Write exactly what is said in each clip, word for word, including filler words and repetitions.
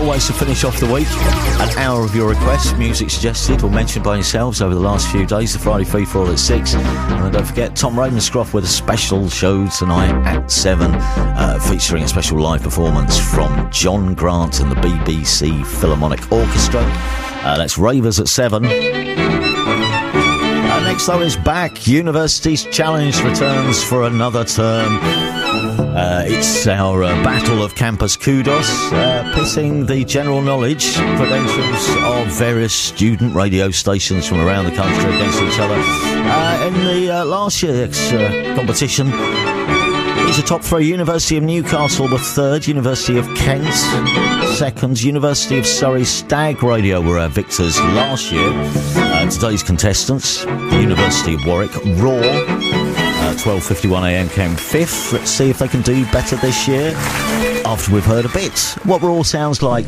always, to finish off the week, an hour of your requests, music suggested or mentioned by yourselves over the last few days. The Friday Free For All at six. And don't forget, Tom Ravenscroft with a special show tonight at seven, uh, featuring a special live performance from John Grant and the B B C Philharmonic Orchestra. Uh, that's Ravers at seven. Uh, next, though, is back. University's Challenge returns for another term. Uh, it's our uh, battle of campus kudos, uh, pitting the general knowledge credentials of various student radio stations from around the country against each other. Uh, in the uh, last year's uh, competition, it's a top three. University of Newcastle were third, University of Kent second, University of Surrey Stag Radio were our victors last year. Uh, today's contestants, the University of Warwick, Raw, twelve fifty-one a m came fifth. Let's see if they can do better this year after we've heard a bit what Raw sounds like.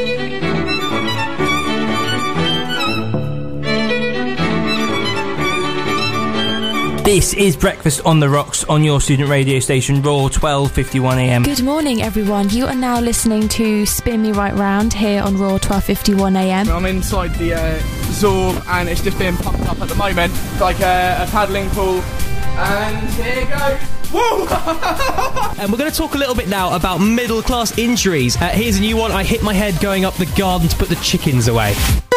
This is Breakfast on the Rocks on your student radio station, Raw, twelve fifty-one a m. Good morning, everyone. You are now listening to Spin Me Right Round here on Raw, twelve fifty-one a m. I'm inside the uh, Zorb and it's just being pumped up at the moment. It's like a, a paddling pool. And here you go. Woo! And we're going to talk a little bit now about middle class injuries. Uh, here's a new one. I hit my head going up the garden to put the chickens away.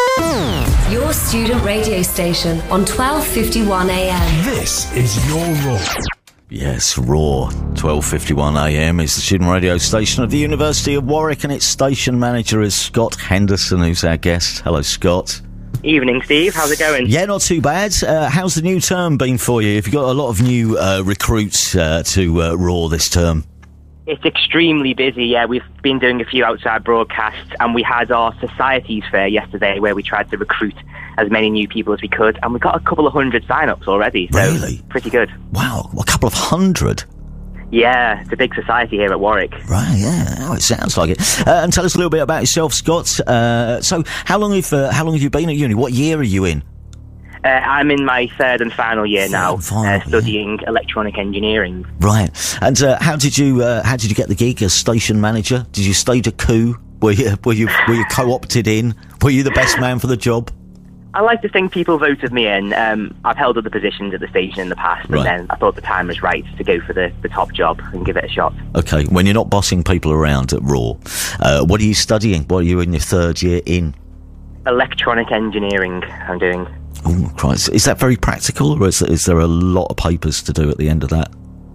Your student radio station on twelve fifty-one a m. This is your Raw. Yes, Raw, twelve fifty-one a m is the student radio station of the University of Warwick, and its station manager is Scott Henderson, who's our guest. Hello, Scott. Evening, Steve. How's it going? Yeah, not too bad. Uh, how's the new term been for you? Have you got a lot of new uh, recruits uh, to uh, Raw this term? It's extremely busy, yeah. We've been doing a few outside broadcasts, and we had our Societies Fair yesterday where we tried to recruit as many new people as we could, and we got a couple of hundred sign-ups already. So really? Pretty good. Wow, a couple of hundred? Yeah, it's a big society here at Warwick. Right, yeah, oh, it sounds like it. Uh, and tell us a little bit about yourself, Scott. Uh, so, how long have uh, how long have you been at uni? What year are you in? Uh, I'm in my third and final year third now, final, uh, studying yeah. electronic engineering. Right, and uh, how did you uh, how did you get the gig as station manager? Did you stage a coup? Were you were you were you co-opted in? Were you the best man for the job? I like to think people voted me in. Um, I've held other positions at the station in the past, and right. then I thought the time was right to go for the, the top job and give it a shot. Okay, when you're not bossing people around at Raw, uh, what are you studying? What are you in your third year in? Electronic engineering, I'm doing. Oh, Christ. Is that very practical, or is, is there a lot of papers to do at the end of that?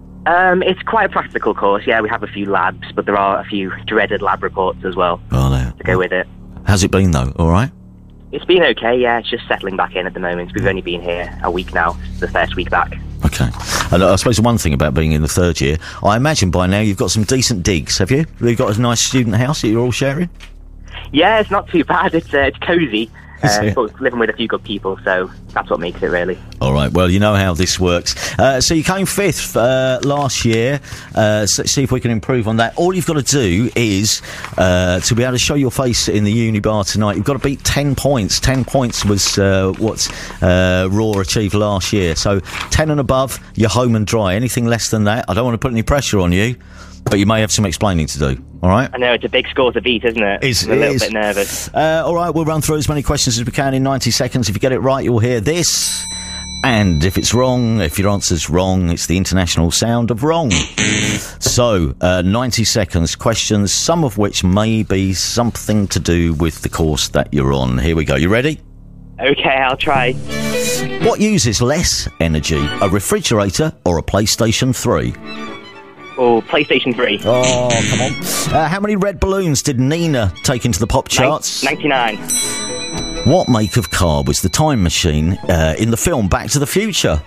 Um, it's quite a practical course, yeah. We have a few labs, but there are a few dreaded lab reports as well oh, no. to go with it. How's it been, though? All right? It's been okay, yeah. It's just settling back in at the moment. We've only been here a week now. It's the first week back. Okay. And I suppose the one thing about being in the third year, I imagine by now you've got some decent digs, have you? You've got a nice student house that you're all sharing? Yeah, it's not too bad. It's uh, it's cosy. Uh, Yeah. but living with a few good people, so that's what makes it, really. All right, well, you know how this works. Uh, so you came fifth uh, last year. Uh, so let's see if we can improve on that. All you've got to do is, uh, to be able to show your face in the uni bar tonight, you've got to beat ten points. ten points was uh, what uh, Raw achieved last year. So ten and above, you're home and dry. Anything less than that, I don't want to put any pressure on you, but you may have some explaining to do. All right? I know, it's a big score to beat, isn't it? It's, I'm a little it is. bit nervous. Uh, all right, we'll run through as many questions as we can in ninety seconds. If you get it right, you'll hear this. And if it's wrong, if your answer's wrong, it's the international sound of wrong. So, uh, ninety seconds, questions, some of which may be something to do with the course that you're on. Here we go. You ready? Okay, I'll try. What uses less energy, a refrigerator or a PlayStation three? Oh, PlayStation three. Oh, come on. Uh, how many red balloons did Nina take into the pop charts? ninety-nine. What make of car was the time machine uh, in the film Back to the Future?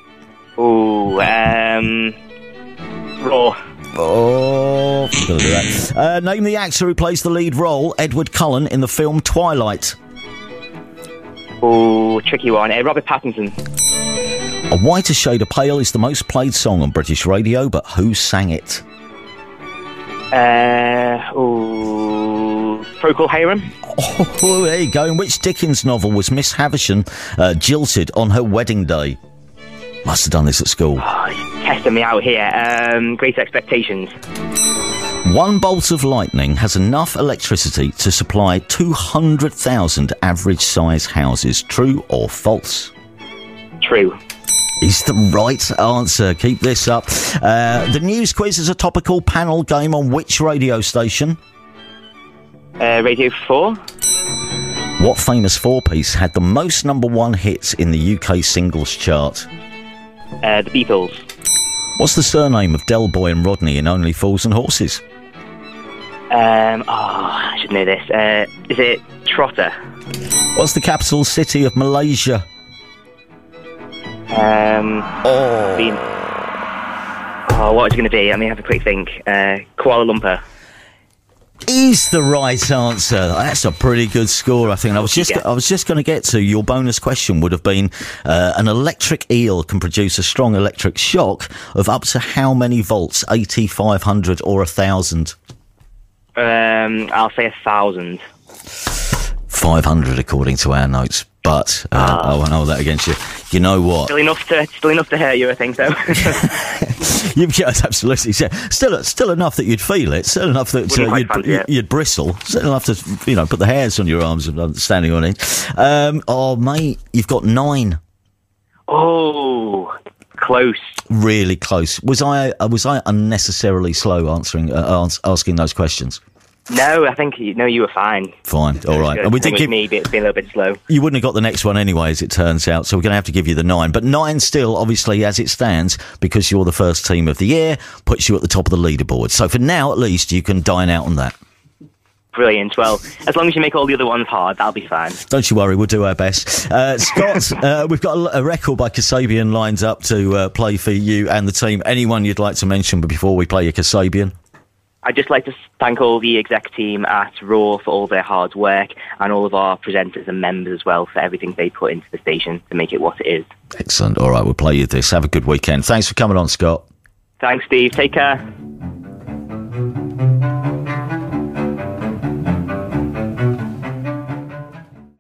Oh, um... Raw. Oh, gotta do that. Uh, name the actor who plays the lead role, Edward Cullen, in the film Twilight. Oh, tricky one. Uh, Robert Pattinson. A Whiter Shade of Pale is the most played song on British radio, but who sang it? Uh, oh, Procol Harum. Oh, there you go. In which Dickens novel was Miss Havisham uh, jilted on her wedding day? Must have done this at school. Oh, he's testing me out here. Um, Great Expectations. One bolt of lightning has enough electricity to supply two hundred thousand average-size houses. True or false? True. Is the right answer. Keep this up. Uh, the news quiz is a topical panel game on which radio station? Uh, Radio four. What famous four-piece had the most number one hits in the U K singles chart? Uh, the Beatles. What's the surname of Del Boy and Rodney in Only Fools and Horses? Um, oh, I should know this. Uh, is it Trotter? What's the capital city of Malaysia? Um, Oh. Been, oh, what is it going to be? Let me have a quick think. Uh, Kuala Lumpur. Is the right answer. That's a pretty good score, I think. I was just Yeah. I was just going to get to your bonus question would have been uh, an electric eel can produce a strong electric shock of up to how many volts? eighty, five hundred or one thousand? Um, I'll say a thousand. five hundred according to our notes. But uh, I won't hold that against you. You know what? Still enough to still enough to hurt you, I think so. You, yes, absolutely. Still, still enough that you'd feel it. Still enough that Wouldn't uh, quite you'd, fancy it. you'd bristle. Still enough to, you know, put the hairs on your arms and standing on it. Um, oh, mate, you've got nine. Oh, close. Really close. Was I? Uh, was I unnecessarily slow answering, uh, ans- asking those questions? No, I think you, no, you were fine. Fine. All right. Good. And we I think did it give. was me being being a little bit slow. You wouldn't have got the next one anyway, as it turns out. So we're going to have to give you the nine. But nine still, obviously, as it stands, because you're the first team of the year, puts you at the top of the leaderboard. So for now, at least, you can dine out on that. Brilliant. Well, as long as you make all the other ones hard, that'll be fine. Don't you worry, we'll do our best. Uh, Scott, uh, we've got a, a record by Kasabian lined up to uh, play for you and the team. Anyone you'd like to mention before we play your Kasabian? I'd just like to thank all the exec team at Raw for all their hard work and all of our presenters and members as well for everything they put into the station to make it what it is. Excellent. All right, we'll play you this. Have a good weekend. Thanks for coming on, Scott. Thanks, Steve. Take care.